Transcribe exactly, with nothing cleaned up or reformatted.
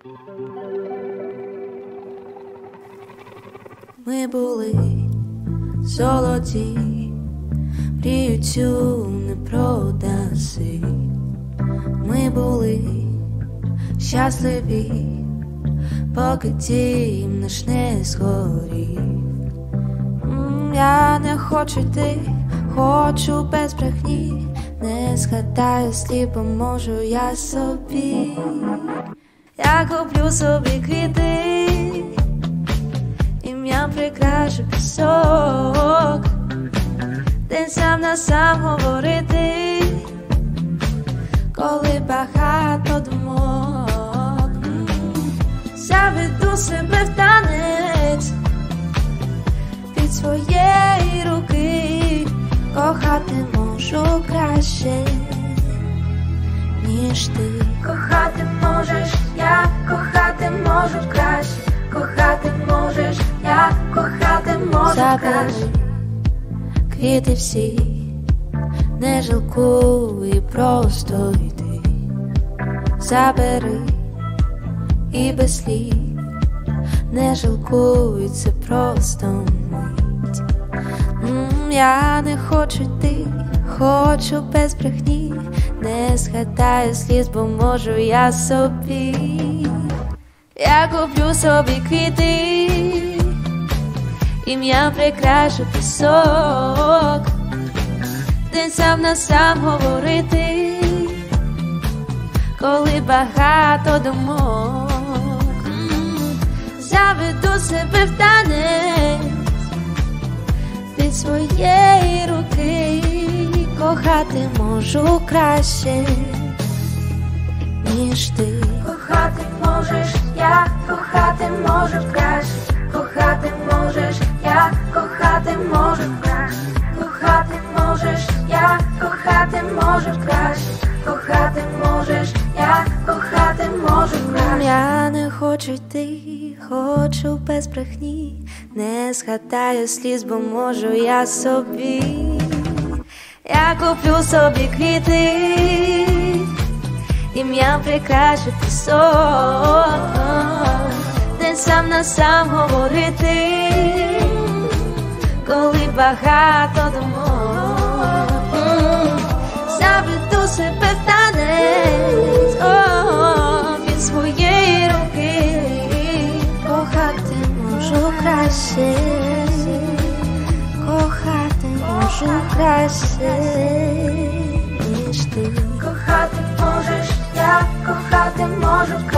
Ми були золоті, мрію цю не продаси. Ми були щасливі, поки дім наш не згорів. Я не хочу йти, хочу без брехні. Не згадаю слів, бо можу я собі. Я куплю собі квіти, ім'ям прикрашу пісок, де сам на сам говорити, коли багато думок. Заведу себе в танець від своєї руки. Кохати можу краще, ніж ти. Кохати можеш, я кохати можу краще. Кохати можеш, я кохати можу краще. Квіти всі, не жалкуй, просто йди. Забери і без слів, не жалкуй, це просто мить. М, Я не хочу йти, хочу без брехні. Не згадаю сліз, бо можу я собі. Я куплю собі квіти, ім'ям прикрашу пісок, де сам на сам говорити, коли багато думок. Заведу себе в танець від своєї руки. Кохати можу краще, ніж ти. Кохати можеш, я кохати можу краще. Кохати можеш, я кохати можу краще. Кохати можеш, я кохати можу краще. Кохати можеш, я кохати можу краще. Я не хочу йти, хочу без брехні. Не згадаю сліз, бо можу я собі. Я куплю собі квіти, ім'ям прикрашу пісок, де сам на сам говорити, коли багато думок. Заведу себе в танець від своєї руки. Кохати можу краще, кохати можу краще, ніж ти. Кохати можеш, я кохати можу краще.